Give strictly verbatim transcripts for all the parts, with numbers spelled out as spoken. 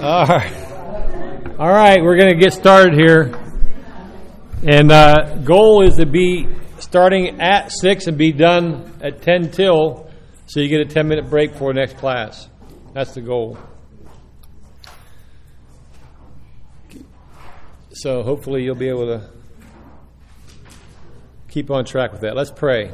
All right. All right, we're going to get started here. And uh, goal is to be starting at six and be done at ten till, so you get a ten-minute break before next class. That's the goal. So hopefully you'll be able to keep on track with that. Let's pray.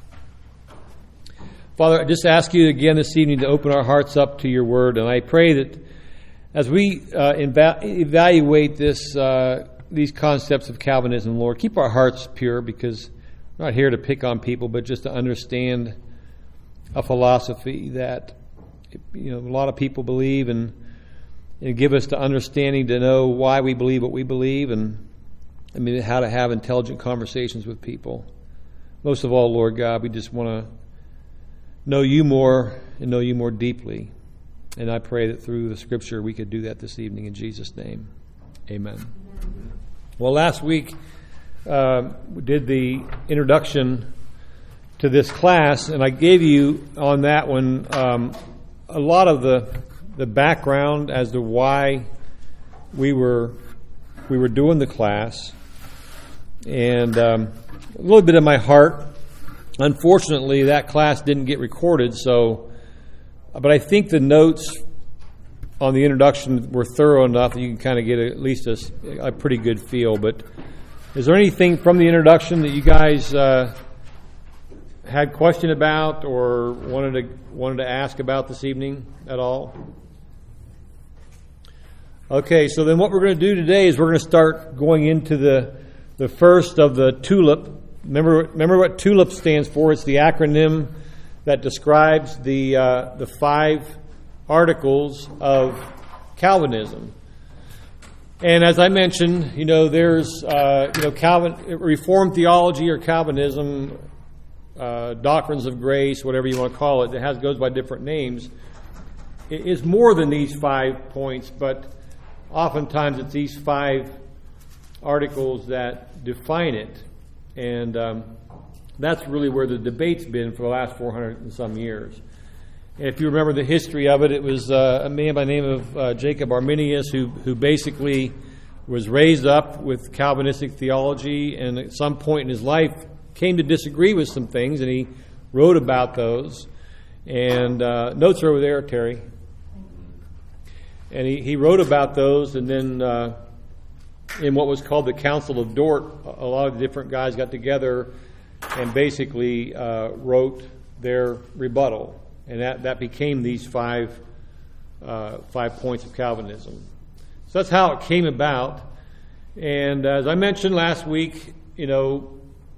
Father, I just ask you again this evening to open our hearts up to your word, and I pray that as we uh, eva- evaluate this, uh, these concepts of Calvinism, Lord, keep our hearts pure, because we're not here to pick on people, but just to understand a philosophy that, you know, a lot of people believe, and, and give us the understanding to know why we believe what we believe, and I mean how to have intelligent conversations with people. Most of all, Lord God, we just want to know you more and know you more deeply. And I pray that through the Scripture we could do that this evening in Jesus' name. Amen. Amen. Well, last week uh, we did the introduction to this class, and I gave you on that one um, a lot of the the background as to why we were we were doing the class, and um, a little bit of my heart. Unfortunately, that class didn't get recorded, so. But I think the notes on the introduction were thorough enough that you can kind of get a, at least a, a pretty good feel. But is there anything from the introduction that you guys uh, had question about or wanted to wanted to ask about this evening at all? Okay, so then what we're going to do today is we're going to start going into the the first of the TULIP. Remember, remember what TULIP stands for? It's the acronym that describes the uh, the five articles of Calvinism. And as I mentioned, you know, there's uh, you know Calvin Reformed theology or Calvinism, uh, doctrines of grace, whatever you want to call it. It has goes by different names. It is more than these five points, but oftentimes it's these five articles that define it, and um, that's really where the debate's been for the last four hundred and some years. And if you remember the history of it, it was uh, a man by the name of uh, Jacob Arminius who, who basically was raised up with Calvinistic theology, and at some point in his life came to disagree with some things, and he wrote about those. And uh, notes are over there, Terry. And he, he wrote about those, and then uh, in what was called the Council of Dort, a lot of different guys got together and basically uh, wrote their rebuttal, and that, that became these five uh, five points of Calvinism. So that's how it came about. And as I mentioned last week, you know,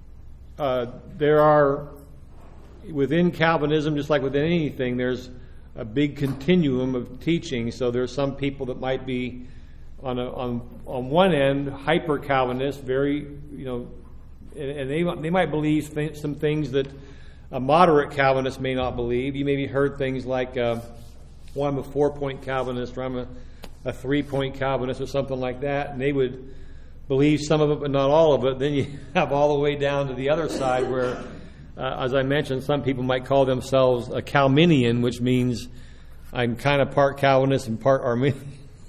uh, there are within Calvinism, just like within anything, there's a big continuum of teaching. So there's some people that might be on a, on on one end hyper Calvinist, very you know. And they they might believe th- some things that a moderate Calvinist may not believe. You maybe heard things like, uh, well, I'm a four-point Calvinist, or I'm a, a three-point Calvinist, or something like that. And they would believe some of it, but not all of it. Then you have all the way down to the other side where, uh, as I mentioned, some people might call themselves a Calminian, which means I'm kind of part Calvinist and part Arminian.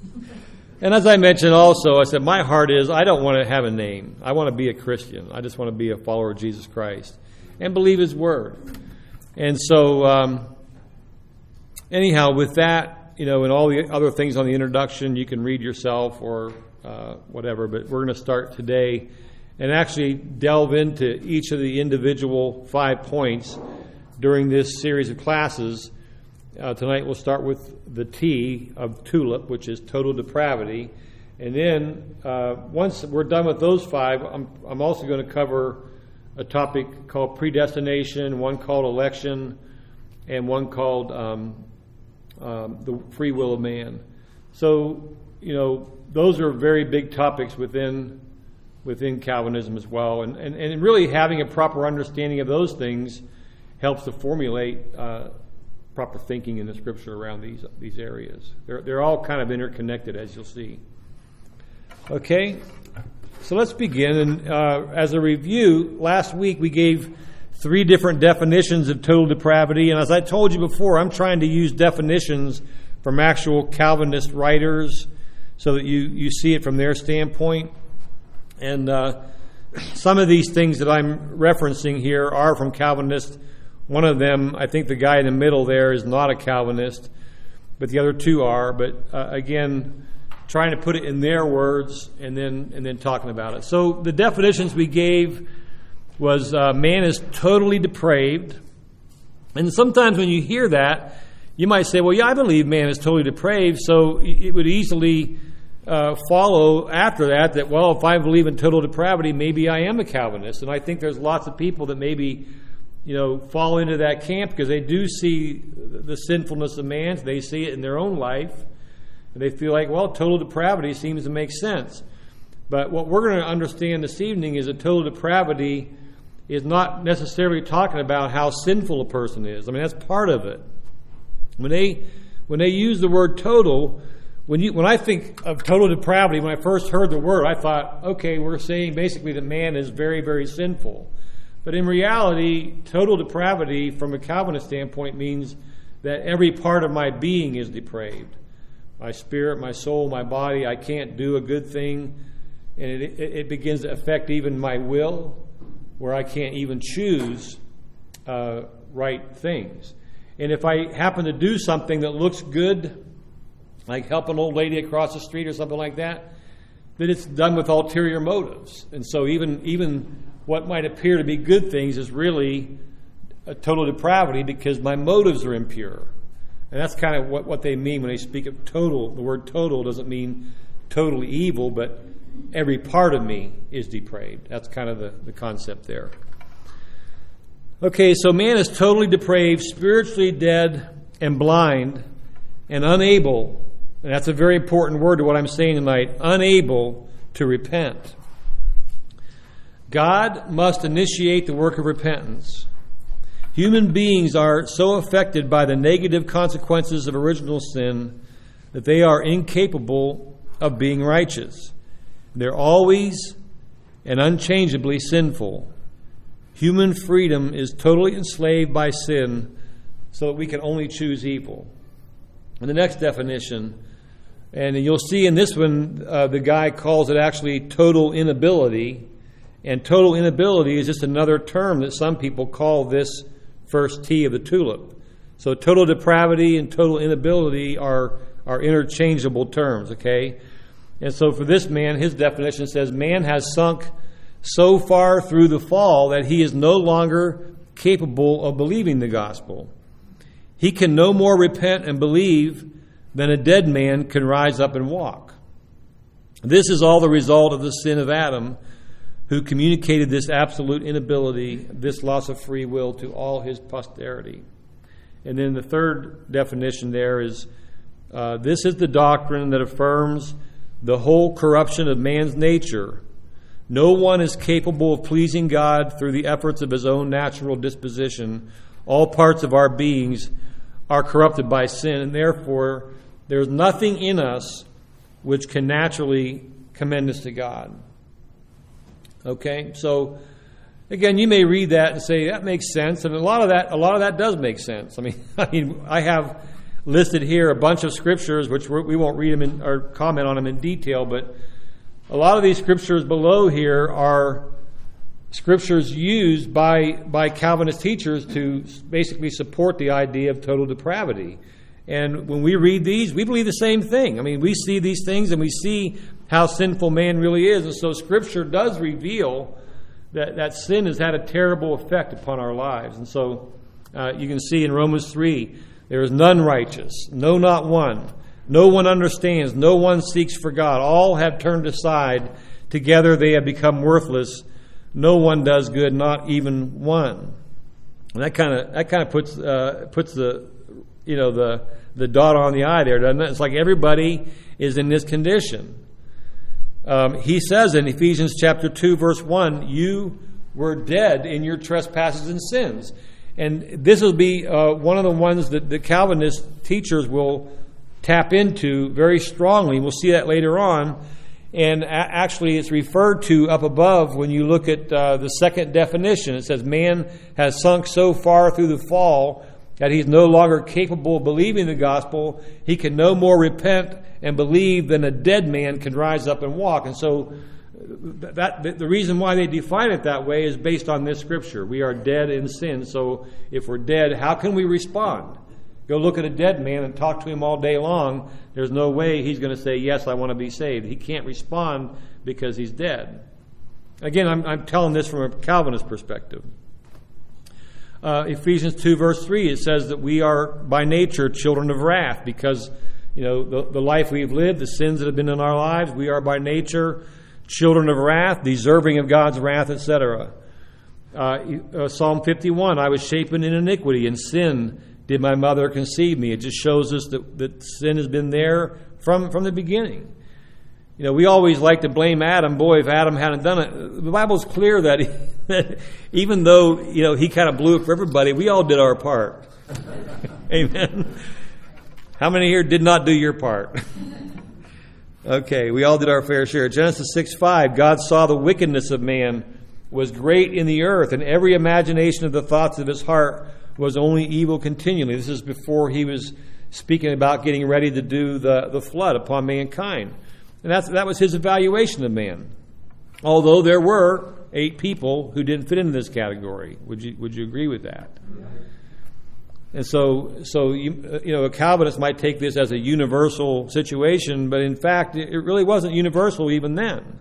And as I mentioned also, I said, my heart is, I don't want to have a name. I want to be a Christian. I just want to be a follower of Jesus Christ and believe His Word. And so, um, anyhow, with that, you know, and all the other things on the introduction, you can read yourself or uh, whatever. But we're going to start today and actually delve into each of the individual five points during this series of classes. Uh, tonight we'll start with the T of TULIP, which is total depravity. And then uh, once we're done with those five, I'm, I'm also going to cover a topic called predestination, one called election, and one called um, um, the free will of man. So, you know, those are very big topics within within Calvinism as well. And, and, and really having a proper understanding of those things helps to formulate uh proper thinking in the Scripture around these these areas. They're they're all kind of interconnected, as you'll see. Okay, so let's begin. And uh, as a review, last week we gave three different definitions of total depravity, and as I told you before, I'm trying to use definitions from actual Calvinist writers so that you, you see it from their standpoint. And uh, some of these things that I'm referencing here are from Calvinists. One of them, I think the guy in the middle there is not a Calvinist, but the other two are. But uh, again, trying to put it in their words and then and then talking about it. So the definitions we gave was uh, man is totally depraved. And sometimes when you hear that, you might say, well, yeah, I believe man is totally depraved, so it would easily uh, follow after that that, well, if I believe in total depravity, maybe I am a Calvinist. And I think there's lots of people that maybe, you know, fall into that camp because they do see the sinfulness of man. They see it in their own life. And they feel like, well, total depravity seems to make sense. But what we're going to understand this evening is that total depravity is not necessarily talking about how sinful a person is. I mean, that's part of it. When they when they use the word total, when you when I think of total depravity, when I first heard the word, I thought, okay, we're saying basically that man is very, very sinful. But in reality, total depravity from a Calvinist standpoint means that every part of my being is depraved. My spirit, my soul, my body, I can't do a good thing. And it, it, it begins to affect even my will, where I can't even choose uh, right things. And if I happen to do something that looks good, like help an old lady across the street or something like that, then it's done with ulterior motives. And so even even what might appear to be good things is really a total depravity because my motives are impure. And that's kind of what, what they mean when they speak of total. The word total doesn't mean totally evil, but every part of me is depraved. That's kind of the, the concept there. Okay, so man is totally depraved, spiritually dead, and blind, and unable, and that's a very important word to what I'm saying tonight, unable to repent. God must initiate the work of repentance. Human beings are so affected by the negative consequences of original sin that they are incapable of being righteous. They're always and unchangeably sinful. Human freedom is totally enslaved by sin so that we can only choose evil. And the next definition, and you'll see in this one, uh, the guy calls it actually total inability. And total inability is just another term that some people call this first T of the tulip. So total depravity and total inability are, are interchangeable terms, okay? And so for this man, his definition says, man has sunk so far through the fall that he is no longer capable of believing the gospel. He can no more repent and believe than a dead man can rise up and walk. This is all the result of the sin of Adam, who communicated this absolute inability, this loss of free will to all his posterity. And then the third definition there is, uh, this is the doctrine that affirms the whole corruption of man's nature. No one is capable of pleasing God through the efforts of his own natural disposition. All parts of our beings are corrupted by sin, and therefore there's nothing in us which can naturally commend us to God. Okay, so again, you may read that and say that makes sense, and a lot of that, a lot of that does make sense. I mean, I mean, I have listed here a bunch of scriptures, which we're, we won't read them in, or comment on them in detail, but a lot of these scriptures below here are scriptures used by by Calvinist teachers to basically support the idea of total depravity. And when we read these, we believe the same thing. I mean, we see these things and we see how sinful man really is. And so Scripture does reveal that, that sin has had a terrible effect upon our lives. And so uh, you can see in Romans three, there is none righteous, no, not one. No one understands, no one seeks for God. All have turned aside. Together they have become worthless. No one does good, not even one. And that kind of that kind of puts uh, puts the you know the the dot on the I there, doesn't it? It's like everybody is in this condition. Um, he says in Ephesians chapter two, verse one, you were dead in your trespasses and sins. And this will be uh, one of the ones that the Calvinist teachers will tap into very strongly. We'll see that later on. And a- actually it's referred to up above when you look at uh, the second definition. It says, man has sunk so far through the fall that he's no longer capable of believing the gospel. He can no more repent and believe than a dead man can rise up and walk. And so that, that the reason why they define it that way is based on this scripture. We are dead in sin. So if we're dead, how can we respond? Go look at a dead man and talk to him all day long. There's no way he's going to say, yes, I want to be saved. He can't respond because he's dead. Again, I'm, I'm telling this from a Calvinist perspective. Uh, Ephesians two, verse three, it says that we are by nature children of wrath because, you know, the, the life we've lived, the sins that have been in our lives, we are by nature children of wrath, deserving of God's wrath, et cetera. Uh, uh, Psalm fifty-one, I was shapen in iniquity, and sin did my mother conceive me. It just shows us that, that sin has been there from, from the beginning. You know, we always like to blame Adam. Boy, if Adam hadn't done it. The Bible's clear that, he, that even though, you know, he kind of blew it for everybody, we all did our part. Amen. How many here did not do your part? Okay, we all did our fair share. Genesis six five, God saw the wickedness of man was great in the earth, and every imagination of the thoughts of his heart was only evil continually. This is before he was speaking about getting ready to do the, the flood upon mankind. And that's, that was his evaluation of man. Although there were eight people who didn't fit into this category. Would you would you agree with that? And so, so you, you know, a Calvinist might take this as a universal situation, but in fact, it really wasn't universal even then.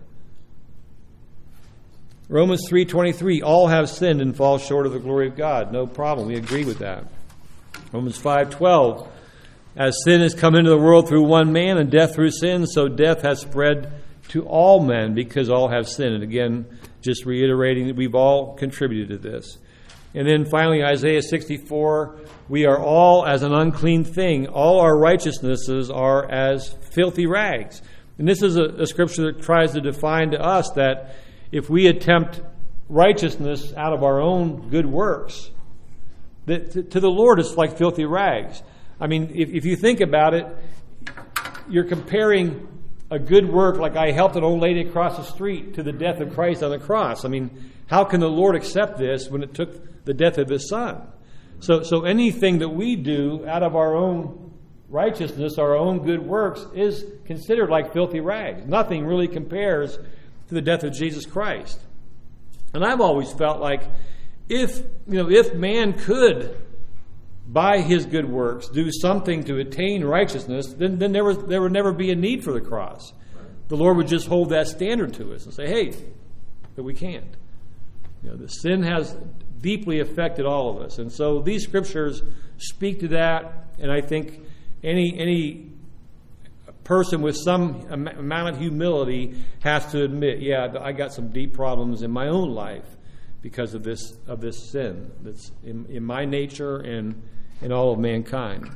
Romans three twenty-three, all have sinned and fall short of the glory of God. No problem. We agree with that. Romans five twelve, as sin has come into the world through one man and death through sin, so death has spread to all men because all have sinned. And again, just reiterating that we've all contributed to this. And then finally, Isaiah sixty-four, we are all as an unclean thing. All our righteousnesses are as filthy rags. And this is a, a scripture that tries to define to us that if we attempt righteousness out of our own good works, that to, to the Lord it's like filthy rags. I mean, if, if you think about it, you're comparing a good work like I helped an old lady across the street to the death of Christ on the cross. I mean, how can the Lord accept this when it took the death of His Son? So, so anything that we do out of our own righteousness, our own good works, is considered like filthy rags. Nothing really compares to the death of Jesus Christ. And I've always felt like if, you know, if man could, by his good works, do something to attain righteousness, then, then there was there would never be a need for the cross. Right. The Lord would just hold that standard to us and say, hey, but we can't. You know, the sin has deeply affected all of us. And so these scriptures speak to that, and I think any any person with some amount of humility has to admit, yeah, I got some deep problems in my own life because of this of this sin that's in, in my nature and in all of mankind.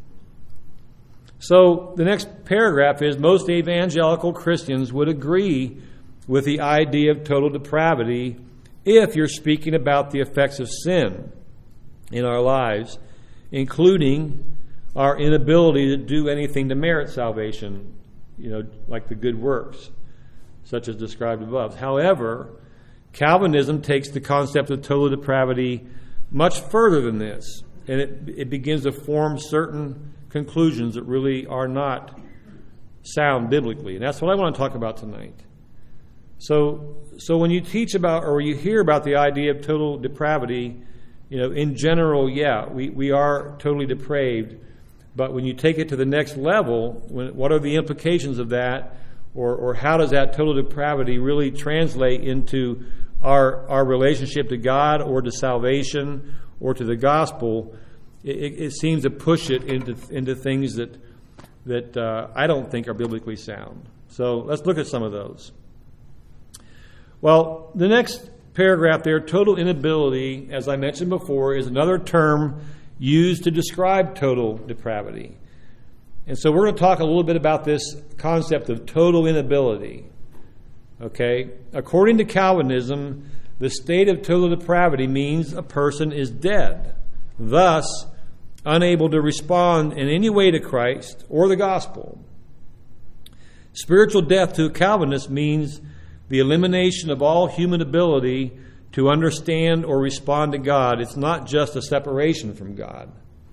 So the next paragraph is, most evangelical Christians would agree with the idea of total depravity if you're speaking about the effects of sin in our lives, including our inability to do anything to merit salvation, you know, like the good works, such as described above. However, Calvinism takes the concept of total depravity much further than this, and it, it begins to form certain conclusions that really are not sound biblically. And that's what I want to talk about tonight. So, so when you teach about, or you hear about the idea of total depravity, you know, in general, yeah, we, we are totally depraved. But when you take it to the next level, when, what are the implications of that? Or, or how does that total depravity really translate into our our relationship to God or to salvation or to the gospel? It, it seems to push it into into things that that uh, I don't think are biblically sound. So let's look at some of those. Well, the next paragraph there, total inability, as I mentioned before, is another term used to describe total depravity. And so we're going to talk a little bit about this concept of total inability. Okay? According to Calvinism, the state of total depravity means a person is dead, thus unable to respond in any way to Christ or the gospel. Spiritual death to a Calvinist means the elimination of all human ability to understand or respond to God. It's not just a separation from God.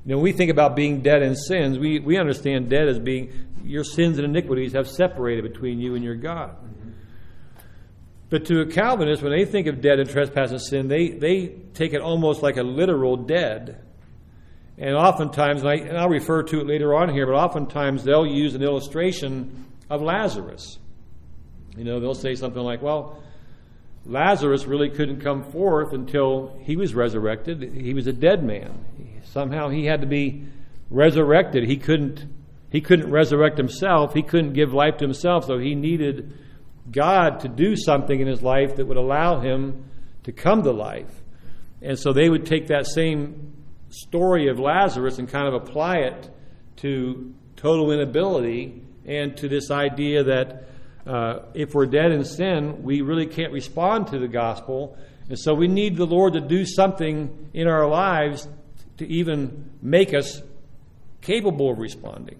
You know, when we think about being dead in sins, we, we understand dead as being your sins and iniquities have separated between you and your God. Mm-hmm. But to a Calvinist, when they think of dead in trespass and sin, they, they take it almost like a literal dead. And oftentimes, and, I, and I'll refer to it later on here, but oftentimes they'll use an illustration of Lazarus. You know, they'll say something like, well, Lazarus really couldn't come forth until he was resurrected. He was a dead man. Somehow he had to be resurrected. He couldn't, he couldn't resurrect himself. He couldn't give life to himself, so he needed God to do something in his life that would allow him to come to life. And so they would take that same story of Lazarus and kind of apply it to total inability and to this idea that uh, if we're dead in sin, we really can't respond to the gospel. And so we need the Lord to do something in our lives to even make us capable of responding.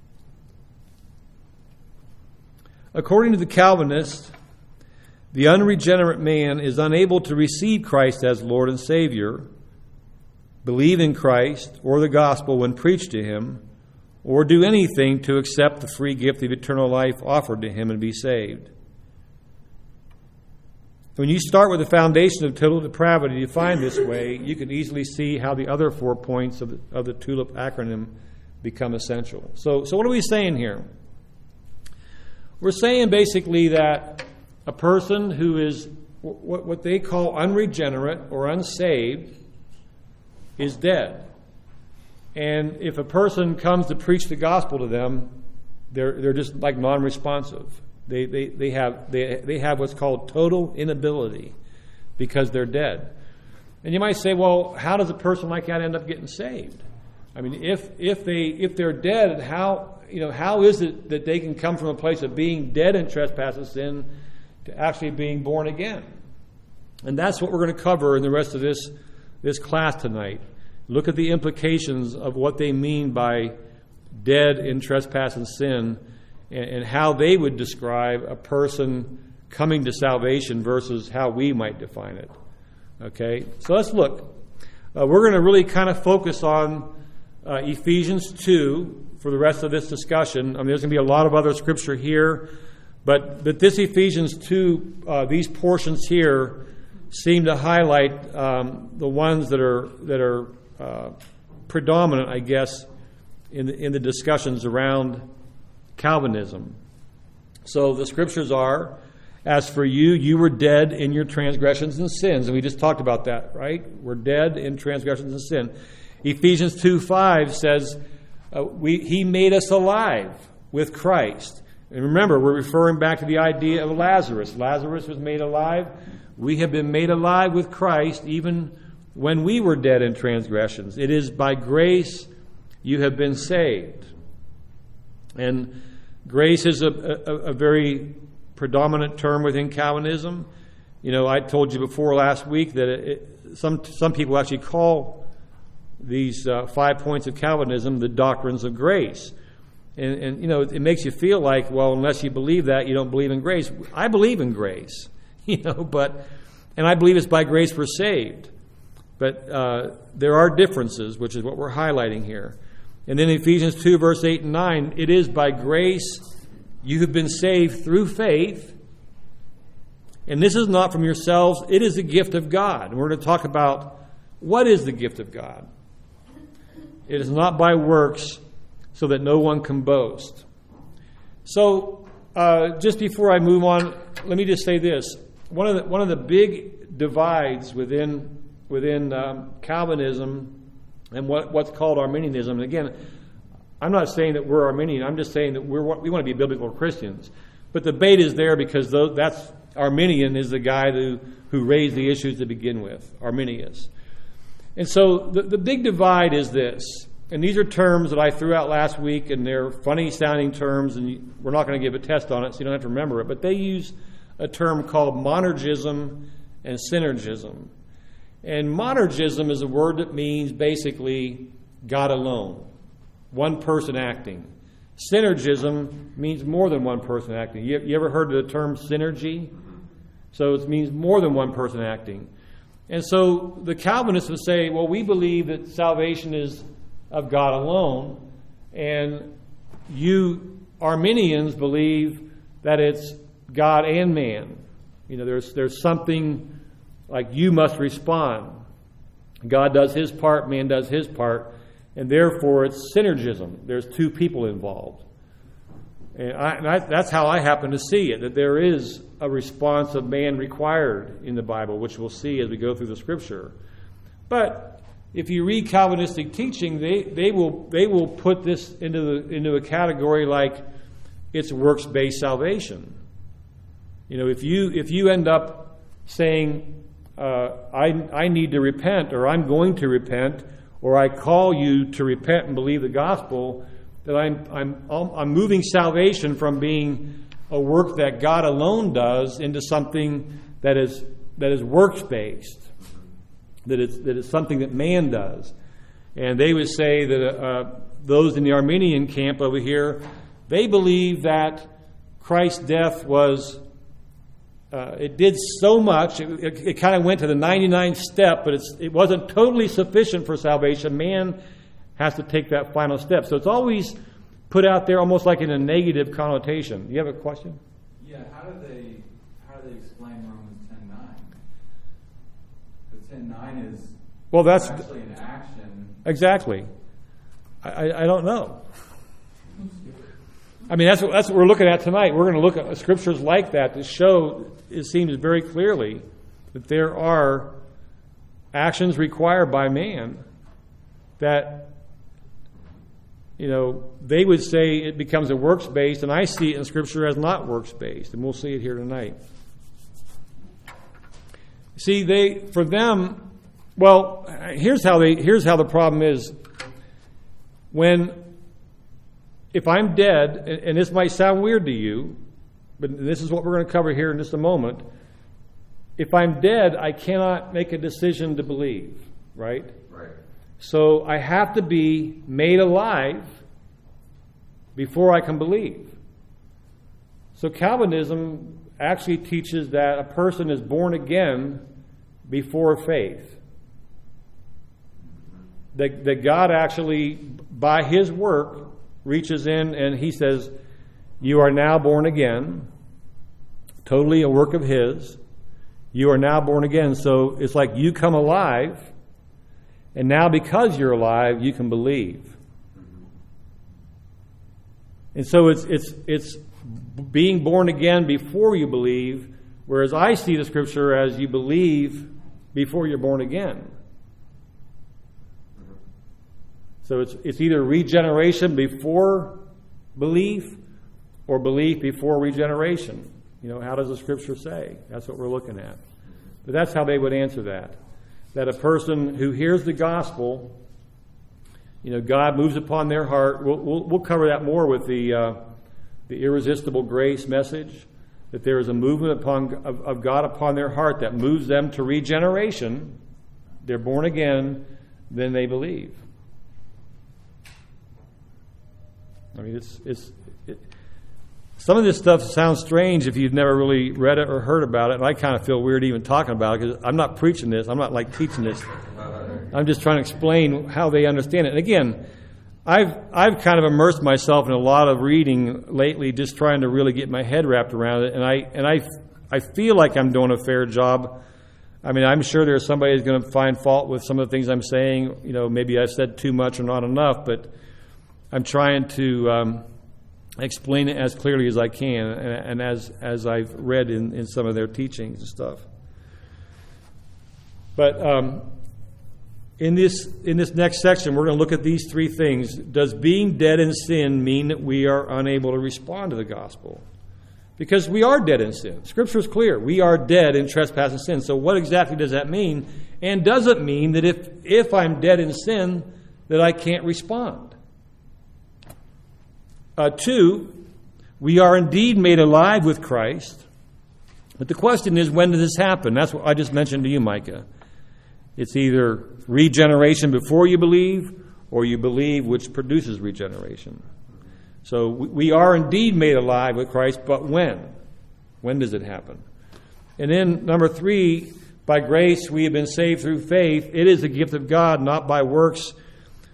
According to the Calvinists, the unregenerate man is unable to receive Christ as Lord and Savior, believe in Christ or the gospel when preached to him, or do anything to accept the free gift of eternal life offered to him and be saved. When you start with the foundation of total depravity defined this way, you can easily see how the other four points of the, of the TULIP acronym become essential. So, so what are we saying here? We're saying basically that a person who is what, what they call unregenerate or unsaved is dead. And if a person comes to preach the gospel to them, they're they're just like non-responsive. They they they have they they have what's called total inability because they're dead. And you might say, well, how does a person like that end up getting saved? I mean, if if they if they're dead, how you know how is it that they can come from a place of being dead in trespass and sin to actually being born again? And that's what we're going to cover in the rest of this this class tonight. Look at the implications of what they mean by dead in trespass and sin, and, and how they would describe a person coming to salvation versus how we might define it. Okay, so let's look. Uh, we're going to really kind of focus on uh, Ephesians two for the rest of this discussion. I mean, there's going to be a lot of other scripture here, but but this Ephesians two, uh, these portions here, seem to highlight um, the ones that are that are uh, predominant, I guess, in the, in the discussions around Calvinism. So the scriptures are, as for you, you were dead in your transgressions and sins. And we just talked about that, right? We're dead in transgressions and sin. Ephesians two five says, uh, we, He made us alive with Christ. And remember, we're referring back to the idea of Lazarus. Lazarus was made alive. We have been made alive with Christ even when we were dead in transgressions. It is by grace you have been saved. And grace is a, a, a very predominant term within Calvinism. You know, I told you before last week that it, it, some some people actually call these uh, five points of Calvinism the doctrines of grace. And, and, you know, it makes you feel like, well, unless you believe that, you don't believe in grace. I believe in grace, you know, but, and I believe it's by grace we're saved. But uh, there are differences, which is what we're highlighting here. And then Ephesians two, verse eight and nine, it is by grace you have been saved through faith. And this is not from yourselves, it is a gift of God. And we're going to talk about what is the gift of God. It is not by works, so that no one can boast. So, uh, just before I move on, let me just say this: one of the one of the big divides within within um, Calvinism and what, what's called Arminianism. And again, I'm not saying that we're Arminian. I'm just saying that we're we want to be biblical Christians. But the debate is there because those, that's Arminian is the guy who who raised the issues to begin with, Arminius. And so the, the big divide is this. And these are terms that I threw out last week, and they're funny-sounding terms, and we're not going to give a test on it, so you don't have to remember it. But they use a term called monergism and synergism. And monergism is a word that means basically God alone, one person acting. Synergism means more than one person acting. You, you ever heard of the term synergy? So it means more than one person acting. And so the Calvinists would say, well, we believe that salvation is of God alone. And you Arminians believe that it's God and man. You know, there's there's something like you must respond. God does his part, man does his part, and therefore it's synergism. There's two people involved. And, I, and I, that's how I happen to see it, that there is a response of man required in the Bible, which we'll see as we go through the Scripture. But if you read Calvinistic teaching, they, they will they will put this into the into a category like it's works-based salvation. You know, if you if you end up saying, uh, I I need to repent, or I'm going to repent, or I call you to repent and believe the gospel, that I'm I'm I'm moving salvation from being a work that God alone does into something that is that is works-based, that it's that is something that man does. And they would say that uh, those in the Arminian camp over here, they believe that Christ's death was uh, it did so much, it, it, it kind of went to the ninety-ninth step, but it's, it wasn't totally sufficient for salvation. Man has to take that final step. So it's always put out there almost like in a negative connotation. You have a question? Yeah, how do they how do they explain Romans ten nine? Because ten nine is well, that's actually an action. Exactly. I, I don't know. I mean, that's what, that's what we're looking at tonight. We're going to look at scriptures like that to show, it seems very clearly, that there are actions required by man that, you know, they would say it becomes a works-based, and I see it in Scripture as not works-based, and we'll see it here tonight. See, they, for them, well, here's how they, here's how the problem is. When, if I'm dead, and, and this might sound weird to you, but this is what we're going to cover here in just a moment. If I'm dead, I cannot make a decision to believe, right? Right. So I have to be made alive before I can believe. So Calvinism actually teaches that a person is born again before faith. That, that God actually, by his work, reaches in and he says, you are now born again. Totally a work of his. You are now born again. So it's like you come alive, and now because you're alive, you can believe. And so it's it's it's being born again before you believe, whereas I see the Scripture as you believe before you're born again. So it's it's either regeneration before belief or belief before regeneration. You know, how does the Scripture say? That's what we're looking at. But that's how they would answer that. That a person who hears the gospel, you know, God moves upon their heart. We'll, we'll, we'll cover that more with the uh, the irresistible grace message. That there is a movement upon of, of God upon their heart that moves them to regeneration. They're born again, then they believe. I mean, it's it's. It, some of this stuff sounds strange if you've never really read it or heard about it, and I kind of feel weird even talking about it because I'm not preaching this. I'm not like teaching this. I'm just trying to explain how they understand it. And again, I've I've kind of immersed myself in a lot of reading lately, just trying to really get my head wrapped around it. And I and I I feel like I'm doing a fair job. I mean, I'm sure there's somebody who's going to find fault with some of the things I'm saying. You know, maybe I've said too much or not enough, but I'm trying to um, explain it as clearly as I can, and, and as as I've read in, in some of their teachings and stuff. But um, in this in this next section, we're going to look at these three things. Does being dead in sin mean that we are unable to respond to the gospel? Because we are dead in sin. Scripture is clear. We are dead in trespass and sin. So what exactly does that mean? And does it mean that if if I'm dead in sin, that I can't respond? Uh, two, we are indeed made alive with Christ. But the question is, when does this happen? That's what I just mentioned to you, Micah. It's either regeneration before you believe, or you believe, which produces regeneration. So we are indeed made alive with Christ, but when? When does it happen? And then number three, by grace we have been saved through faith. It is a gift of God, not by works,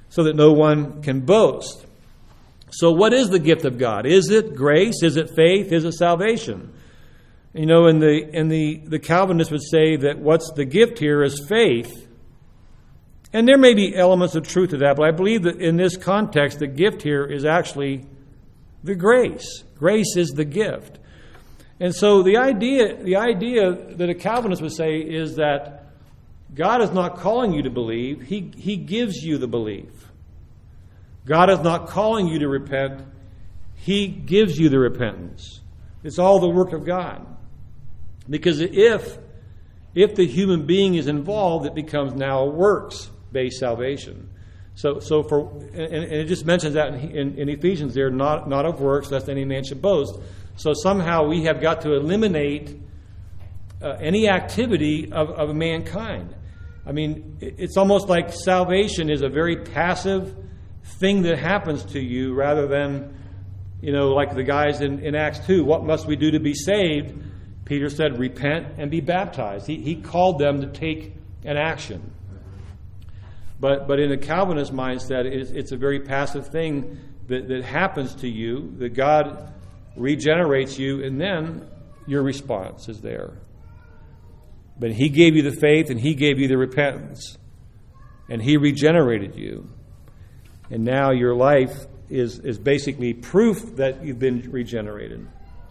so that no one can boast. So what is the gift of God? Is it grace? Is it faith? Is it salvation? You know, and the and the, the Calvinists would say that what's the gift here is faith. And there may be elements of truth to that, but I believe that in this context, the gift here is actually the grace. Grace is the gift. And so the idea, the idea that a Calvinist would say is that God is not calling you to believe, He, he gives you the belief. God is not calling you to repent, He gives you the repentance. It's all the work of God. Because if, if the human being is involved, it becomes now a works-based salvation. So, so for and, and it just mentions that in, in, in Ephesians there, not, not of works, lest any man should boast. So somehow we have got to eliminate uh, any activity of, of mankind. I mean, it's almost like salvation is a very passive thing that happens to you rather than, you know, like the guys in, in Acts two, what must we do to be saved? Peter said, repent and be baptized. He, he called them to take an action. But but in a Calvinist mindset, it's, it's a very passive thing that, that happens to you, that God regenerates you, and then your response is there. But He gave you the faith, and He gave you the repentance, and He regenerated you. And now your life is, is basically proof that you've been regenerated.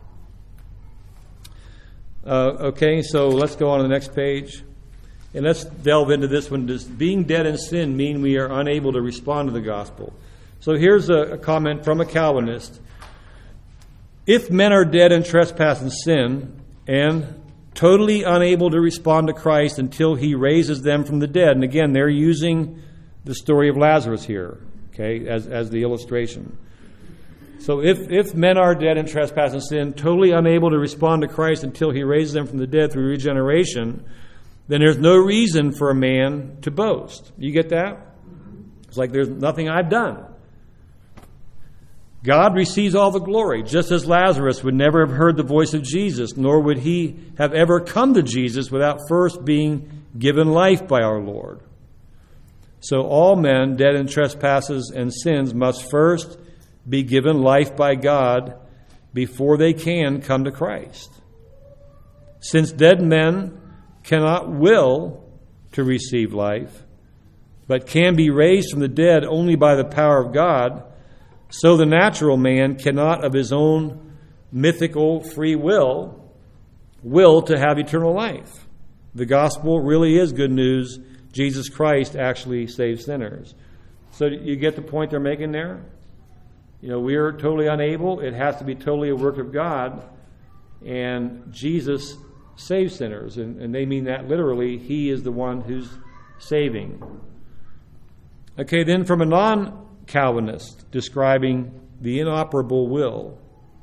Uh, okay, so let's go on to the next page. And let's delve into this one. Does being dead in sin mean we are unable to respond to the gospel? So here's a, a comment from a Calvinist. If men are dead in trespass and sin and totally unable to respond to Christ until He raises them from the dead, and again, they're using the story of Lazarus here, okay, as, as the illustration. So if, if men are dead in trespass and sin, totally unable to respond to Christ until He raises them from the dead through regeneration, then there's no reason for a man to boast. You get that? It's like there's nothing I've done. God receives all the glory, just as Lazarus would never have heard the voice of Jesus, nor would he have ever come to Jesus without first being given life by our Lord. So all men dead in trespasses and sins must first be given life by God before they can come to Christ. Since dead men cannot will to receive life, but can be raised from the dead only by the power of God, so the natural man cannot of his own mythical free will will to have eternal life. The gospel really is good news. Jesus Christ actually saves sinners. So you get the point they're making there? You know, we are totally unable. It has to be totally a work of God. And Jesus saves sinners. And, and they mean that literally. He is the one who's saving. Okay, then from a non-Calvinist describing the inoperable will.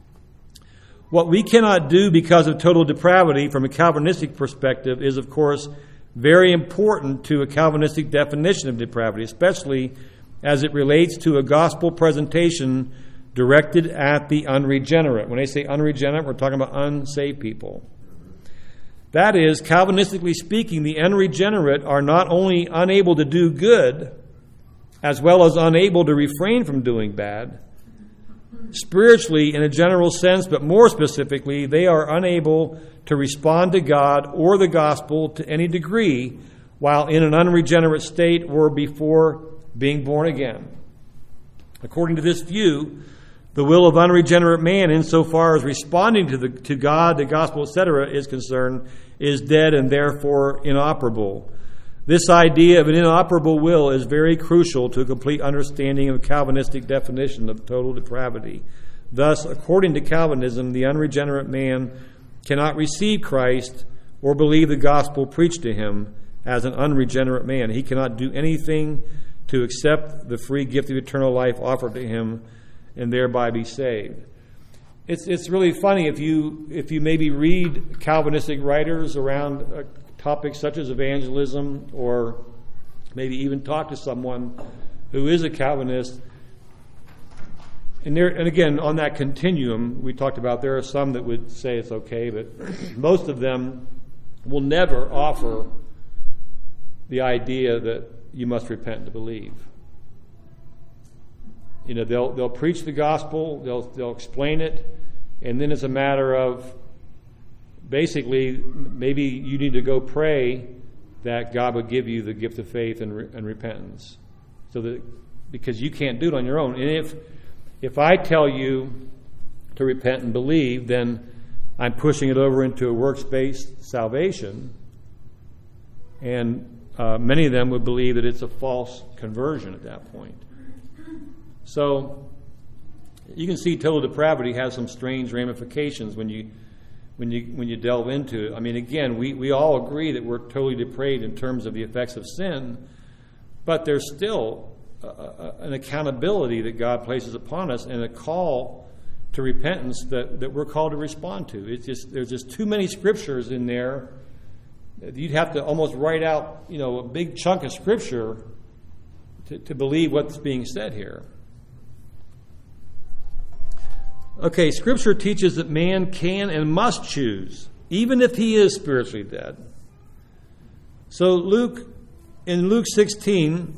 What we cannot do because of total depravity from a Calvinistic perspective is, of course, very important to a Calvinistic definition of depravity, especially as it relates to a gospel presentation directed at the unregenerate. When I say unregenerate, we're talking about unsaved people. That is, Calvinistically speaking, the unregenerate are not only unable to do good, as well as unable to refrain from doing bad. Spiritually, in a general sense, but more specifically, they are unable to respond to God or the gospel to any degree while in an unregenerate state or before being born again. According to this view, the will of unregenerate man, insofar as responding to the to God, the gospel, et cetera, is concerned, is dead and therefore inoperable. This idea of an inoperable will is very crucial to a complete understanding of Calvinistic definition of total depravity. Thus, according to Calvinism, the unregenerate man cannot receive Christ or believe the gospel preached to him as an unregenerate man. He cannot do anything to accept the free gift of eternal life offered to him and thereby be saved. It's it's really funny if you if you maybe read Calvinistic writers around uh, topics such as evangelism, or maybe even talk to someone who is a Calvinist. And there, and again, on that continuum we talked about, there are some that would say it's okay, but most of them will never offer the idea that you must repent to believe. You know, they'll they'll preach the gospel, they'll they'll explain it, and then it's a matter of basically maybe you need to go pray that God would give you the gift of faith and, re- and repentance, so that because you can't do it on your own. And if if I tell you to repent and believe, then I'm pushing it over into a works-based salvation, and uh, many of them would believe that it's a false conversion at that point. So you can see total depravity has some strange ramifications when you when you when you delve into it. I mean, again, we, we all agree that we're totally depraved in terms of the effects of sin, but there's still a, a, an accountability that God places upon us and a call to repentance that, that we're called to respond to. It's just there's just too many scriptures in there. You'd have to almost write out, you know, a big chunk of scripture to, to believe what's being said here. Okay, Scripture teaches that man can and must choose, even if he is spiritually dead. So Luke, in Luke sixteen,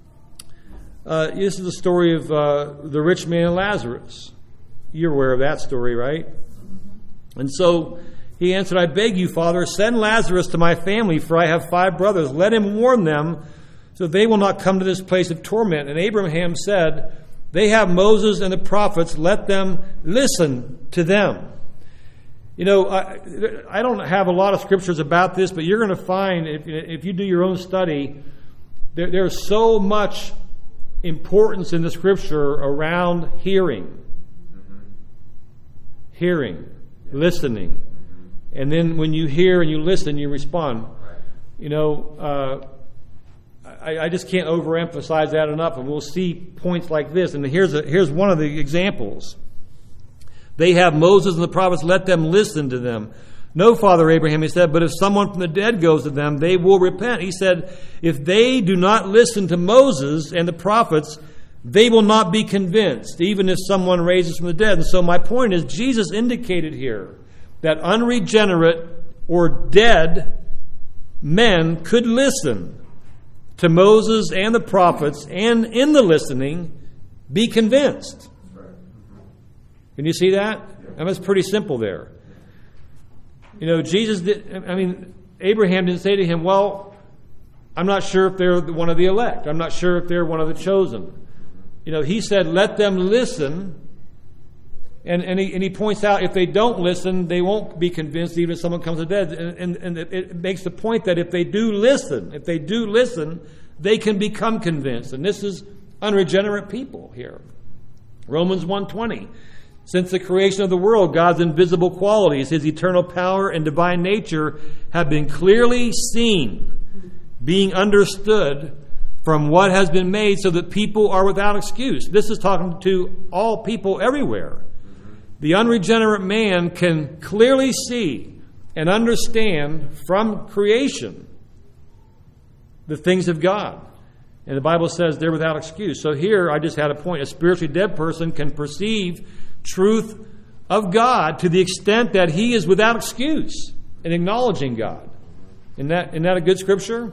uh, this is the story of uh, the rich man and Lazarus. You're aware of that story, right? And so he answered, I beg you, Father, send Lazarus to my family, for I have five brothers. Let him warn them, so they will not come to this place of torment. And Abraham said, they have Moses and the prophets. Let them listen to them. You know, I, I don't have a lot of scriptures about this, but you're going to find, if, if you do your own study, there, there's so much importance in the scripture around hearing. Mm-hmm. Hearing, yeah. Listening. Mm-hmm. And then when you hear and you listen, you respond. Right. You know, uh, I, I just can't overemphasize that enough, and we'll see points like this. And here's a, here's one of the examples. They have Moses and the prophets, let them listen to them. No, Father Abraham, he said, but if someone from the dead goes to them, they will repent. He said, if they do not listen to Moses and the prophets, they will not be convinced, even if someone raises from the dead. And so my point is, Jesus indicated here that unregenerate or dead men could listen to Moses and the prophets, and in the listening, be convinced. Can you see that? I mean, it's pretty simple there. You know, Jesus did, I mean, Abraham didn't say to him, well, I'm not sure if they're one of the elect. I'm not sure if they're one of the chosen. You know, he said, let them listen. And, and, he, and he points out, if they don't listen, they won't be convinced even if someone comes to death. And, and, and it, it makes the point that if they do listen, if they do listen, they can become convinced. And this is unregenerate people here. Romans one twenty. Since the creation of the world, God's invisible qualities, His eternal power and divine nature have been clearly seen, being understood from what has been made, so that people are without excuse. This is talking to all people everywhere. The unregenerate man can clearly see and understand from creation the things of God. And the Bible says they're without excuse. So here I just had a point. A spiritually dead person can perceive truth of God to the extent that he is without excuse in acknowledging God. Isn't that, isn't that a good scripture?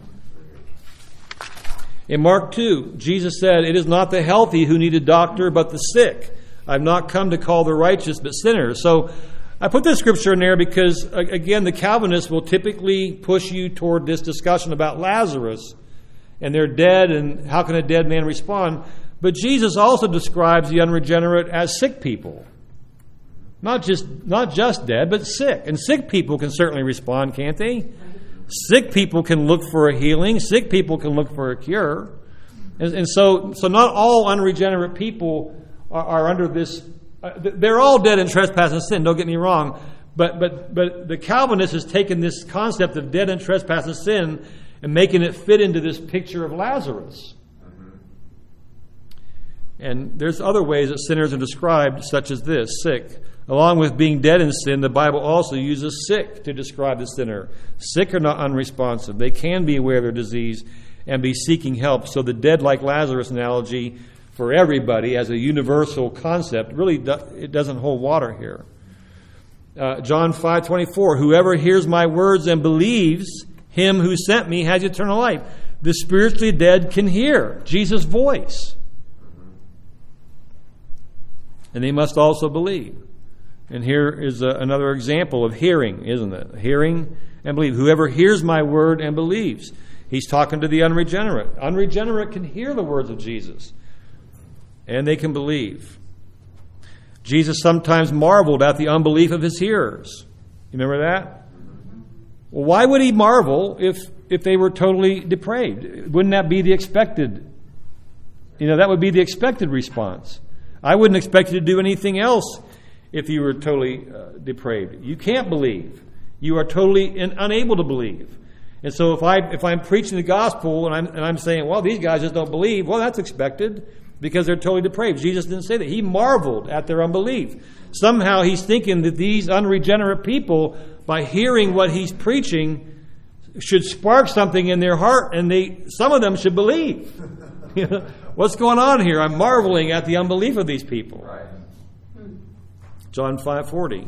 In Mark two, Jesus said, it is not the healthy who need a doctor, but the sick. I've not come to call the righteous, but sinners. So I put this scripture in there because, again, the Calvinists will typically push you toward this discussion about Lazarus and they're dead and how can a dead man respond? But Jesus also describes the unregenerate as sick people. Not just not just dead, but sick. And sick people can certainly respond, can't they? Sick people can look for a healing. Sick people can look for a cure. And, and so, so not all unregenerate people are, are under this. Uh, they're all dead in trespass and sin, don't get me wrong. But, but, but the Calvinist has taken this concept of dead in trespass and sin and making it fit into this picture of Lazarus. And there's other ways that sinners are described, such as this, sick. Along with being dead in sin, the Bible also uses sick to describe the sinner. Sick are not unresponsive. They can be aware of their disease and be seeking help. So the dead like Lazarus analogy for everybody as a universal concept really do, it doesn't hold water here. Uh, John five twenty-four, whoever hears my words and believes him who sent me has eternal life. The spiritually dead can hear Jesus' voice. And they must also believe. And here is a, another example of hearing, isn't it? Hearing and believe. Whoever hears my word and believes. He's talking to the unregenerate. Unregenerate can hear the words of Jesus, and they can believe. Jesus sometimes marveled at the unbelief of his hearers. You remember that? Well, why would he marvel if, if they were totally depraved? Wouldn't that be the expected? You know, that would be the expected response. I wouldn't expect you to do anything else if you were totally uh, depraved. You can't believe. You are totally in, unable to believe. And so if, I, if I'm preaching the gospel and I'm, and I'm saying, well, these guys just don't believe, well, that's expected because they're totally depraved. Jesus didn't say that. He marveled at their unbelief. Somehow he's thinking that these unregenerate people, by hearing what he's preaching, should spark something in their heart, and they some of them should believe. You know, what's going on here? I'm marveling at the unbelief of these people. John five forty.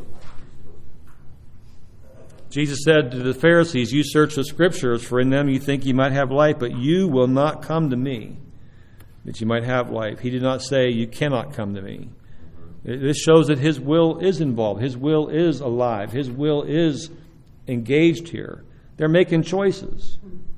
Jesus said to the Pharisees, you search the Scriptures, for in them you think you might have life, but you will not come to me, that you might have life. He did not say, you cannot come to me. This shows that his will is involved. His will is alive. His will is engaged here. They're making choices.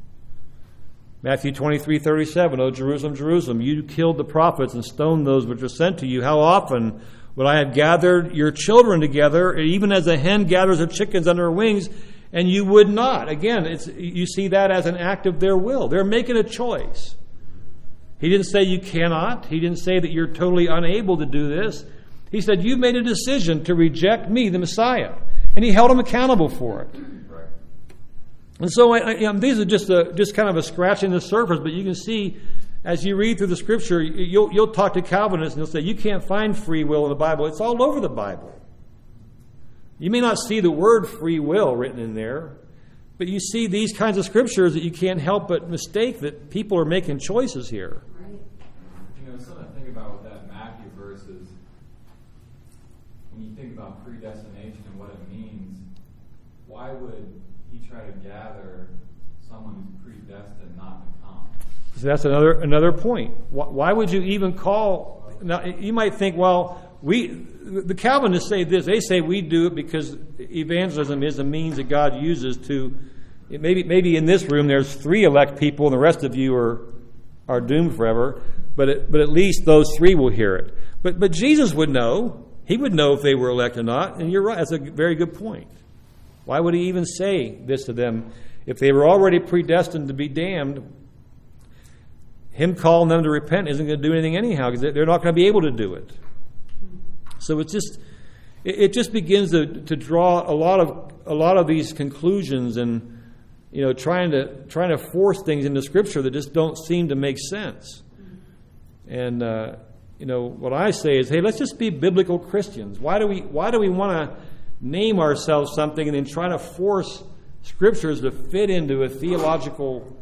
Matthew twenty-three thirty-seven, O Jerusalem, Jerusalem, you killed the prophets and stoned those which were sent to you. How often would I have gathered your children together, even as a hen gathers her chickens under her wings, and you would not? Again, it's, you see that as an act of their will. They're making a choice. He didn't say you cannot. He didn't say that you're totally unable to do this. He said you made a decision to reject me, the Messiah, and he held them accountable for it. Right. And so I, you know, these are just a, just kind of a scratching the surface, but you can see as you read through the Scripture, you'll, you'll talk to Calvinists and they'll say, you can't find free will in the Bible. It's all over the Bible. You may not see the word free will written in there, but you see these kinds of Scriptures that you can't help but mistake that people are making choices here. Right. You know, something to think about with that Matthew verse is when you think about predestination and what it means, why would he try to gather someone who's predestined not to come? So that's another another point. Why would you even call? Now you might think, well, we the Calvinists say this. They say we do it because evangelism is a means that God uses to. Maybe maybe in this room there's three elect people and the rest of you are are doomed forever. But it, but at least those three will hear it. But but Jesus would know. He would know if they were elect or not. And you're right. That's a very good point. Why would he even say this to them if they were already predestined to be damned? Him calling them to repent isn't going to do anything anyhow because they're not going to be able to do it. So it's just it just begins to, to draw a lot of a lot of these conclusions and you know trying to trying to force things into Scripture that just don't seem to make sense. And uh, you know what I say is, hey, let's just be biblical Christians. Why do we why do we want to name ourselves something and then try to force Scriptures to fit into a theological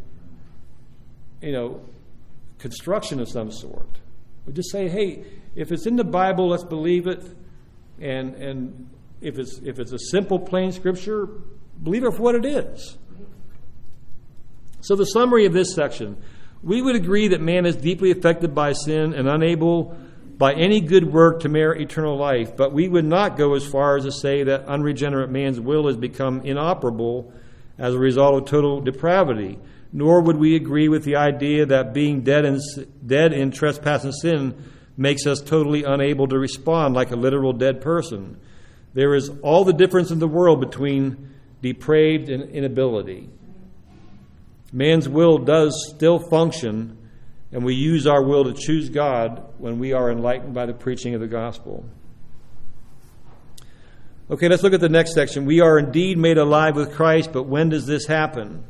you know construction of some sort? We just say, hey, if it's in the Bible, let's believe it, and and if it's if it's a simple, plain Scripture, believe it for what it is. So the summary of this section, we would agree that man is deeply affected by sin and unable by any good work to merit eternal life, but we would not go as far as to say that unregenerate man's will has become inoperable as a result of total depravity. Nor would we agree with the idea that being dead in, dead in trespass and sin makes us totally unable to respond like a literal dead person. There is all the difference in the world between depraved and inability. Man's will does still function, and we use our will to choose God when we are enlightened by the preaching of the gospel. Okay, let's look at the next section. We are indeed made alive with Christ, but when does this happen?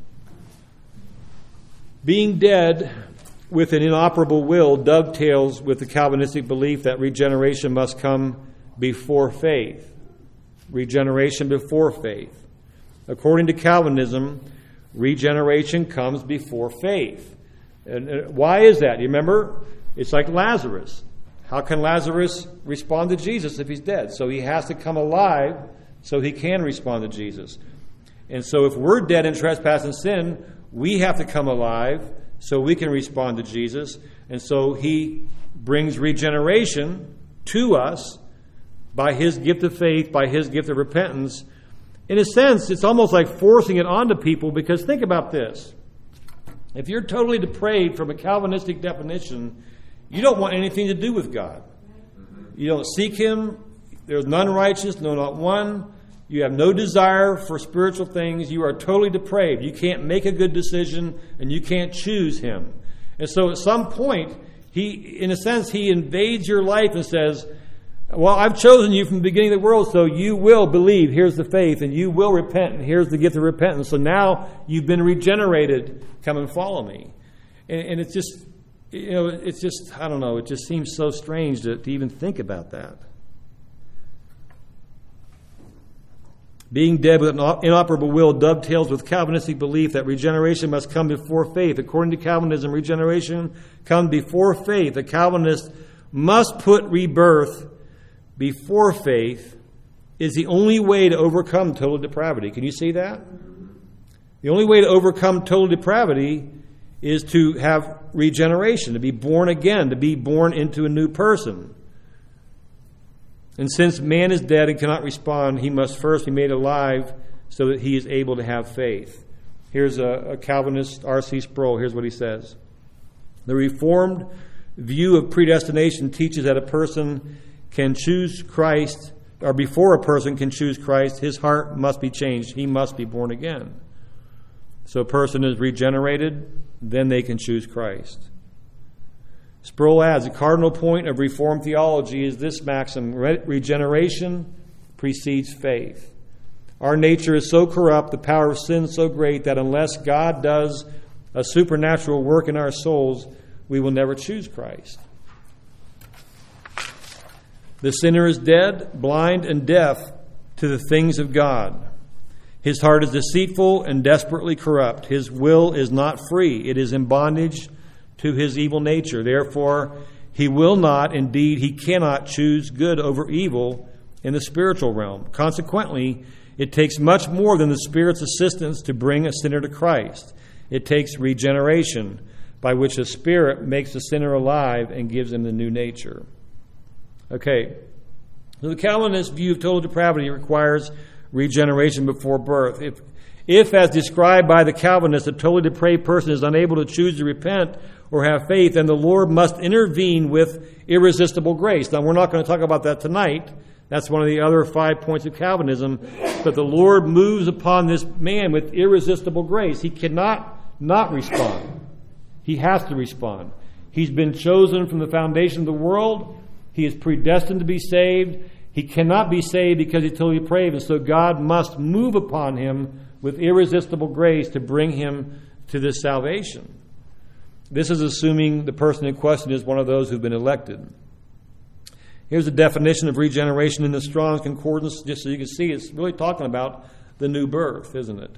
Being dead with an inoperable will dovetails with the Calvinistic belief that regeneration must come before faith. Regeneration before faith. According to Calvinism, regeneration comes before faith. And why is that? You remember? It's like Lazarus. How can Lazarus respond to Jesus if he's dead? So he has to come alive so he can respond to Jesus. And so if we're dead in trespass and sin, we have to come alive so we can respond to Jesus. And so he brings regeneration to us by His gift of faith, by His gift of repentance. In a sense, it's almost like forcing it onto people, because think about this. If you're totally depraved from a Calvinistic definition, you don't want anything to do with God. You don't seek Him. There's none righteous, no, not one. You have no desire for spiritual things. You are totally depraved. You can't make a good decision, and you can't choose Him. And so at some point, He, in a sense, He invades your life and says, well, I've chosen you from the beginning of the world, so you will believe. Here's the faith, and you will repent, and here's the gift of repentance. So now you've been regenerated. Come and follow me. And, and it's just, you know, it's just, I don't know, it just seems so strange to, to even think about that. Being dead with an inoperable will dovetails with Calvinistic belief that regeneration must come before faith. According to Calvinism, regeneration comes before faith. The Calvinist must put rebirth before faith is the only way to overcome total depravity. Can you see that? The only way to overcome total depravity is to have regeneration, to be born again, to be born into a new person. And since man is dead and cannot respond, he must first be made alive so that he is able to have faith. Here's a, a Calvinist, R C Sproul. Here's what he says. The Reformed view of predestination teaches that a person can choose Christ, or before a person can choose Christ, his heart must be changed. He must be born again. So a person is regenerated, then they can choose Christ. Sproul adds, the cardinal point of Reformed theology is this maxim: regeneration precedes faith. Our nature is so corrupt, the power of sin so great, that unless God does a supernatural work in our souls, we will never choose Christ. The sinner is dead, blind, and deaf to the things of God. His heart is deceitful and desperately corrupt. His will is not free. It is in bondage to his evil nature. Therefore, he will not, indeed, he cannot choose good over evil in the spiritual realm. Consequently, it takes much more than the Spirit's assistance to bring a sinner to Christ. It takes regeneration, by which the Spirit makes the sinner alive and gives him the new nature. Okay, so the Calvinist view of total depravity requires regeneration before birth. If, if, as described by the Calvinist, a totally depraved person is unable to choose to repent or have faith, then the Lord must intervene with irresistible grace. Now, we're not going to talk about that tonight. That's one of the other five points of Calvinism. But the Lord moves upon this man with irresistible grace. He cannot not respond. He has to respond. He's been chosen from the foundation of the world. He is predestined to be saved. He cannot be saved because he's totally depraved, and so God must move upon him with irresistible grace to bring him to this salvation. This is assuming the person in question is one of those who've been elected. Here's a definition of regeneration in the Strong's Concordance, just so you can see it's really talking about the new birth, isn't it?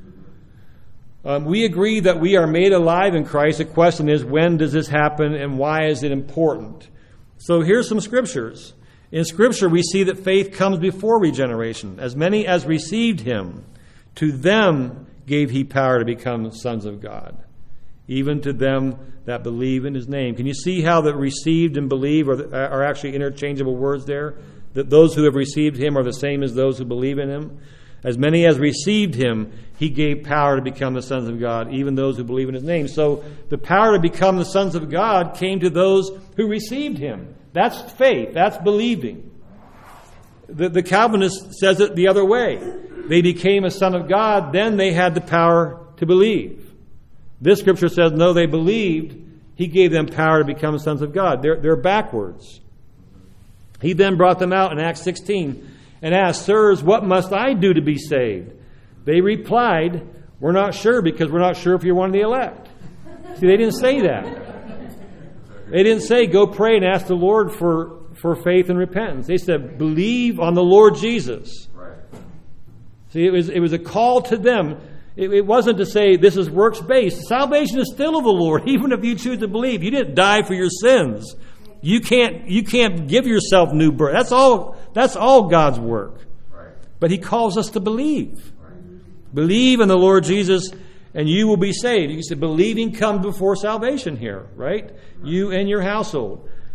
Um, we agree that we are made alive in Christ. The question is, when does this happen and why is it important? So here's some scriptures. In Scripture, we see that faith comes before regeneration. As many as received him, to them gave he power to become sons of God, even to them that believe in his name. Can you see how the received and believe are, are actually interchangeable words there? That those who have received him are the same as those who believe in him. As many as received him, he gave power to become the sons of God, even those who believe in his name. So the power to become the sons of God came to those who received him. That's faith. That's believing. The, the Calvinist says it the other way. They became a son of God, then they had the power to believe. This scripture says, no, they believed. He gave them power to become sons of God. They're, they're backwards. He then brought them out in Acts sixteen and asked, sirs, what must I do to be saved? They replied, we're not sure because we're not sure if you're one of the elect. See, they didn't say that. They didn't say, go pray and ask the Lord for, for faith and repentance. They said, believe on the Lord Jesus. Right. See, it was, it was a call to them. It, it wasn't to say, this is works-based. Salvation is still of the Lord, even if you choose to believe. You didn't die for your sins. You can't, you can't give yourself new birth. That's all, that's all God's work. Right. But he calls us to believe. Right. Believe in the Lord Jesus, and you will be saved. You said believing comes before salvation here, right? Right? You and your household.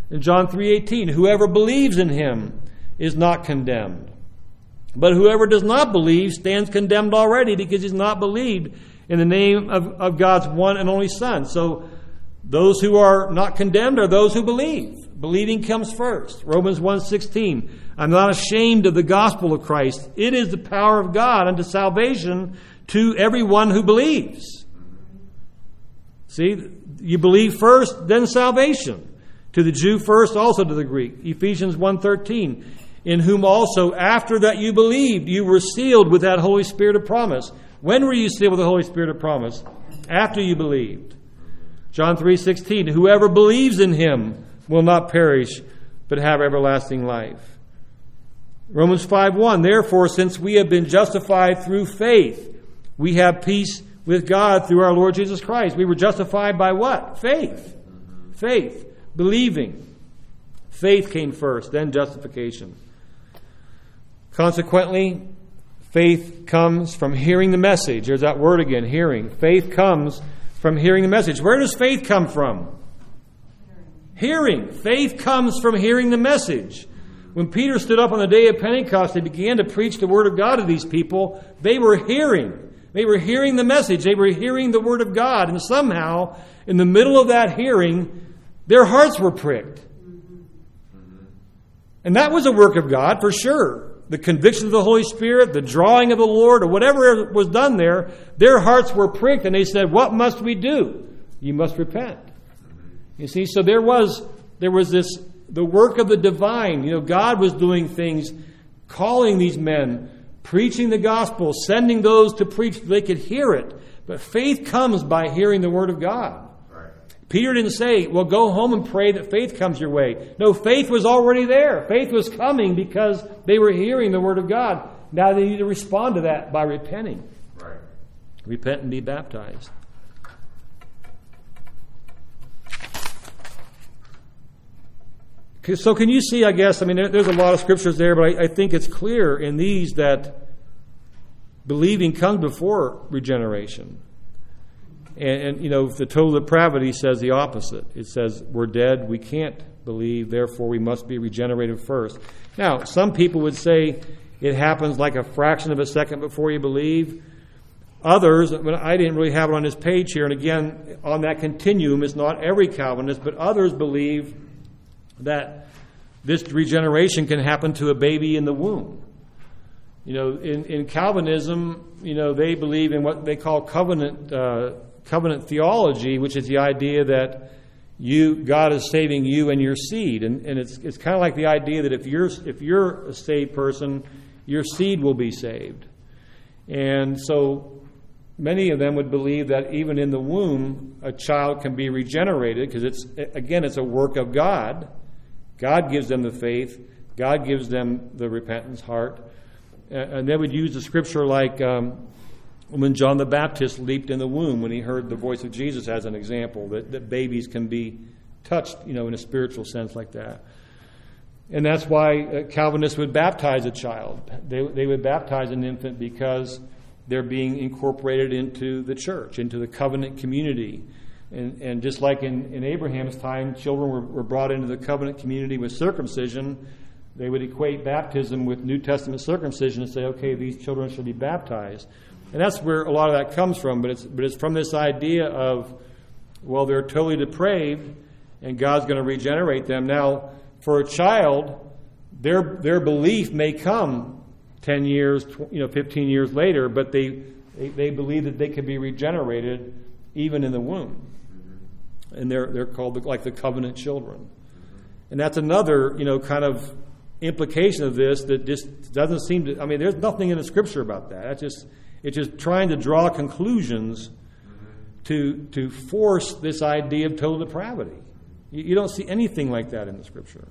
In John three eighteen, whoever believes in him is not condemned. But whoever does not believe stands condemned already because he's not believed in the name of, of God's one and only Son. So those who are not condemned are those who believe. Believing comes first. Romans one sixteen, I'm not ashamed of the gospel of Christ. It is the power of God unto salvation to everyone who believes. See, you believe first, then salvation. To the Jew first, also to the Greek. Ephesians one thirteen, in whom also after that you believed, you were sealed with that Holy Spirit of promise. When were you sealed with the Holy Spirit of promise? After you believed. John three sixteen, whoever believes in him will not perish, but have everlasting life. Romans five one, therefore, since we have been justified through faith, we have peace with God through our Lord Jesus Christ. We were justified by what? Faith. Faith. Believing. Faith came first, then justification. Consequently, faith comes from hearing the message. There's that word again, hearing. Faith comes from hearing the message. Where does faith come from? Hearing. Hearing. Faith comes from hearing the message. When Peter stood up on the day of Pentecost, he began to preach the word of God to these people. They were hearing. They were hearing the message. They were hearing the word of God. And somehow, in the middle of that hearing, their hearts were pricked. And that was a work of God, for sure. The conviction of the Holy Spirit, the drawing of the Lord, or whatever was done there, their hearts were pricked, and they said, what must we do? You must repent. You see, so there was there was this, the work of the divine. You know, God was doing things, calling these men, preaching the gospel, sending those to preach so they could hear it. But faith comes by hearing the word of God. Peter didn't say, well, go home and pray that faith comes your way. No, faith was already there. Faith was coming because they were hearing the word of God. Now they need to respond to that by repenting. Right. Repent and be baptized. So can you see, I guess, I mean, there's a lot of scriptures there, but I, I think it's clear in these that believing comes before regeneration. And, and, you know, the total depravity says the opposite. It says we're dead, we can't believe, therefore we must be regenerated first. Now, some people would say it happens like a fraction of a second before you believe. Others, I didn't really have it on this page here, and again, on that continuum, it's not every Calvinist, but others believe that this regeneration can happen to a baby in the womb. You know, in, in Calvinism, you know, they believe in what they call covenant uh, covenant theology, which is the idea that you God is saving you and your seed, and, and it's it's kind of like the idea that if you're if you're a saved person, your seed will be saved, and so many of them would believe that even in the womb, a child can be regenerated because it's again it's a work of God. God gives them the faith. God gives them the repentance heart. And they would use the scripture like um, when John the Baptist leaped in the womb when he heard the voice of Jesus as an example, that, that babies can be touched, you know, in a spiritual sense like that. And that's why uh, Calvinists would baptize a child. They, they would baptize an infant because they're being incorporated into the church, into the covenant community. And, and just like in, in Abraham's time, children were, were brought into the covenant community with circumcision, they would equate baptism with New Testament circumcision and say, okay, these children should be baptized. And that's where a lot of that comes from, but it's but it's from this idea of, well, they're totally depraved, and God's going to regenerate them. Now, for a child, their their belief may come ten years, you know, fifteen years later, but they they, they believe that they can be regenerated even in the womb. And they're they're called the, like the covenant children. And that's another, you know, kind of implication of this that just doesn't seem to, I mean, there's nothing in the scripture about that. It's just it's just trying to draw conclusions to to force this idea of total depravity. You, you don't see anything like that in the scripture.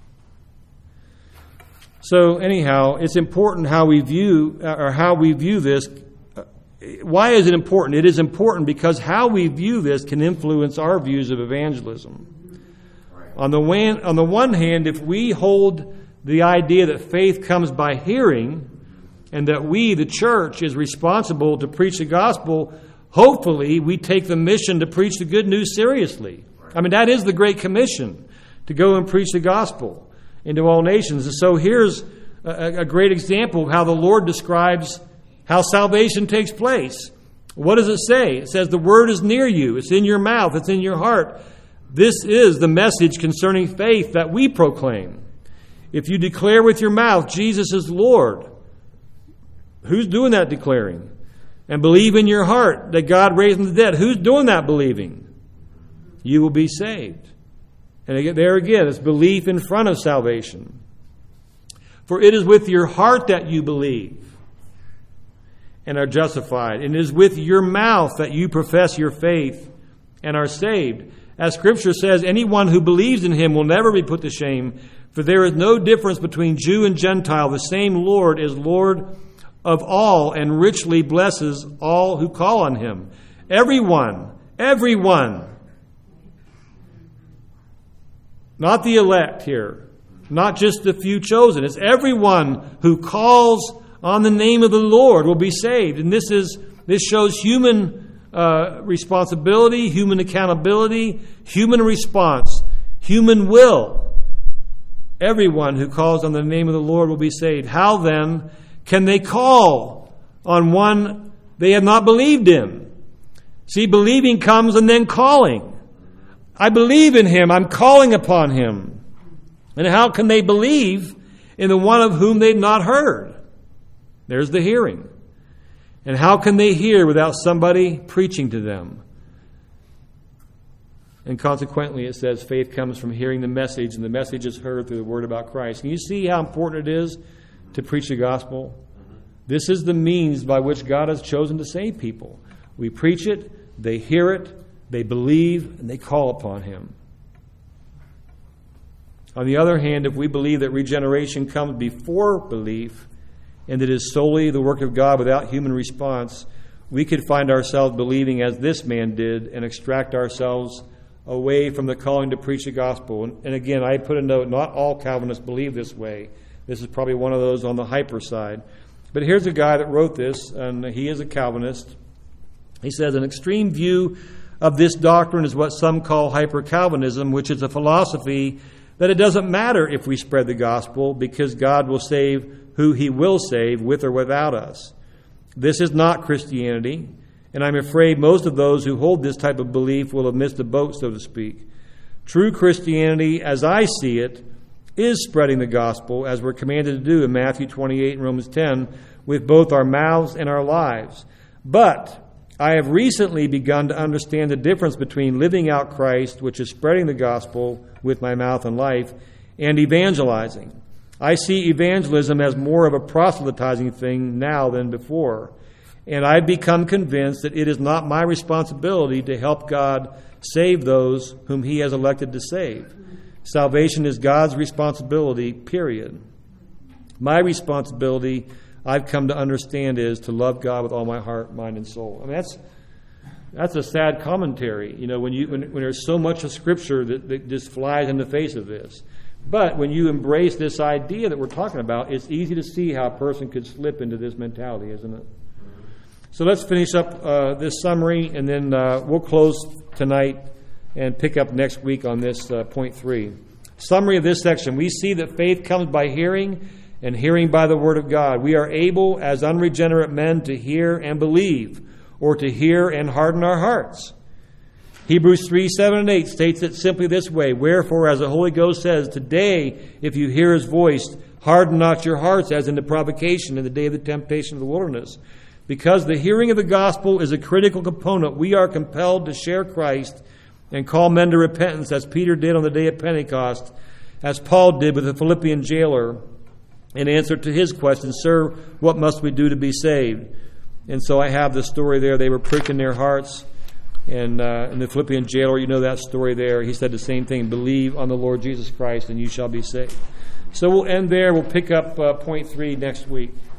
So anyhow, it's important how we view or how we view this. Why is it important? It is important because how we view this can influence our views of evangelism. Right. On the one, on the one hand, if we hold the idea that faith comes by hearing and that we, the church, is responsible to preach the gospel, hopefully we take the mission to preach the good news seriously. Right. I mean, that is the Great Commission, to go and preach the gospel into all nations. And so here's a, a great example of how the Lord describes how salvation takes place. What does it say? It says the word is near you. It's in your mouth. It's in your heart. This is the message concerning faith that we proclaim. If you declare with your mouth Jesus is Lord, who's doing that declaring? And believe in your heart that God raised him from the dead, who's doing that believing? You will be saved. And again, there again, it's belief in front of salvation. For it is with your heart that you believe and are justified. And it is with your mouth that you profess your faith and are saved. As Scripture says, anyone who believes in him will never be put to shame, for there is no difference between Jew and Gentile. The same Lord is Lord of all and richly blesses all who call on him. Everyone, everyone. Not the elect here, not just the few chosen. It's everyone who calls on the name of the Lord will be saved. And this is this shows human uh, responsibility, human accountability, human response, human will. Everyone who calls on the name of the Lord will be saved. How then can they call on one they have not believed in? See, believing comes and then calling. I believe in him. I'm calling upon him. And how can they believe in the one of whom they've not heard? There's the hearing. And how can they hear without somebody preaching to them? And consequently, it says faith comes from hearing the message, and the message is heard through the word about Christ. Can you see how important it is to preach the gospel? This is the means by which God has chosen to save people. We preach it, they hear it, they believe, and they call upon him. On the other hand, if we believe that regeneration comes before belief, and it is solely the work of God without human response, we could find ourselves believing as this man did and extract ourselves away from the calling to preach the gospel. And, and again, I put a note, not all Calvinists believe this way. This is probably one of those on the hyper side. But here's a guy that wrote this, and he is a Calvinist. He says, an extreme view of this doctrine is what some call hyper-Calvinism, which is a philosophy that it doesn't matter if we spread the gospel because God will save who he will save with or without us. This is not Christianity, and I'm afraid most of those who hold this type of belief will have missed the boat, so to speak. True Christianity, as I see it, is spreading the gospel, as we're commanded to do in Matthew twenty-eight and Romans ten, with both our mouths and our lives. But I have recently begun to understand the difference between living out Christ, which is spreading the gospel with my mouth and life, and evangelizing. I see evangelism as more of a proselytizing thing now than before. And I've become convinced that it is not my responsibility to help God save those whom he has elected to save. Salvation is God's responsibility, period. My responsibility, I've come to understand, is to love God with all my heart, mind, and soul. I mean, that's that's a sad commentary, you know, when you when, when there's so much of Scripture that, that just flies in the face of this. But when you embrace this idea that we're talking about, it's easy to see how a person could slip into this mentality, isn't it? So let's finish up uh, this summary, and then uh, we'll close tonight and pick up next week on this uh, point three. Summary of this section. We see that faith comes by hearing, and hearing by the Word of God. We are able, as unregenerate men, to hear and believe, or to hear and harden our hearts. Hebrews three, seven, and eight states it simply this way: wherefore, as the Holy Ghost says, today, if you hear his voice, harden not your hearts as in the provocation in the day of the temptation of the wilderness. Because the hearing of the gospel is a critical component, we are compelled to share Christ and call men to repentance, as Peter did on the day of Pentecost, as Paul did with the Philippian jailer, in answer to his question, Sir, what must we do to be saved? And so I have the story there. They were pricking their hearts. And uh, in the Philippian jailer, you know that story there. He said the same thing: believe on the Lord Jesus Christ and you shall be saved. So we'll end there. We'll pick up uh, point three next week.